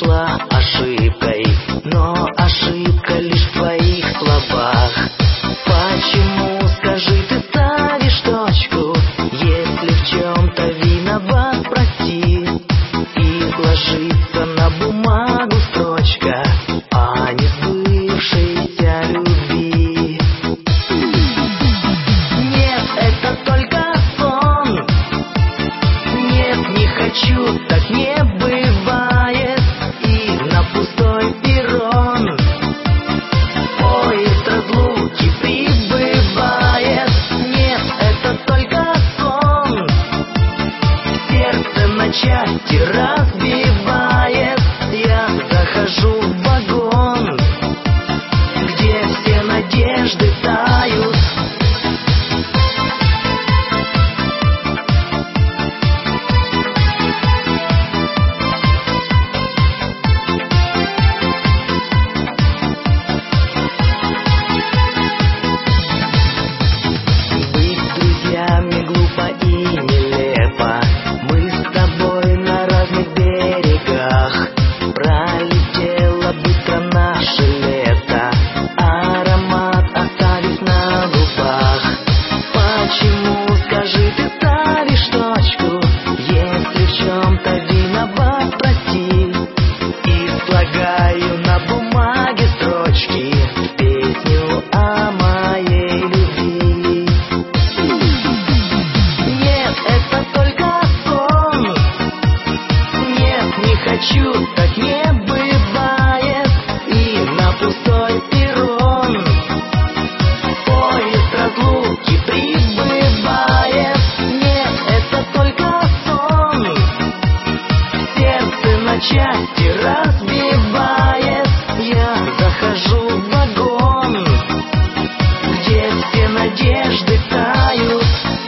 была ошибкой, но ошибка лишь в твоих словах. Почему, скажи, ты ставишь точку, если в чем-то виноват, прости, и ложится на бумагу строчка о несбывшейся любви. Нет, это только сон. Нет, не хочу, так не бывает. И на пустой перрон поезд разлуки прибывает. Нет, это только сон. Сердце на части разбивает. Я захожу в вагон, где все надежды тают. Глупо и нелепо, мы с тобой на разных берегах. Пролетело быстро наше лето, аромат оставив на губах. Почему, скажи, ты ставишь точку, если в чем-то виноват, прости, и слагаю на бумаге строчки песню о моей любви. Хочу, так не бывает. И на пустой перрон поезд разлуки прибывает. Нет, это только сон. Сердце на части разбивает. Я захожу в вагон, где все надежды тают.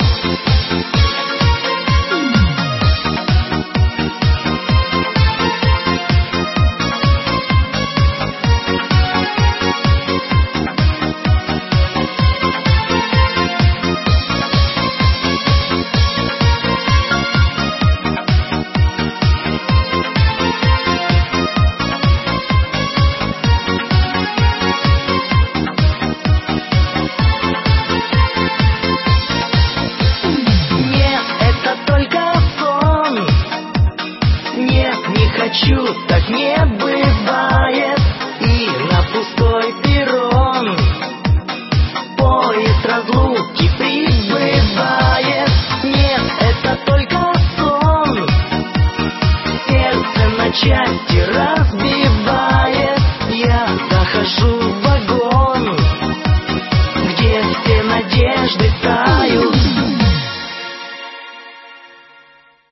Хочу, так не бывает. И на пустой перрон поезд разлуки прибывает. Нет, это только сон. Сердце на части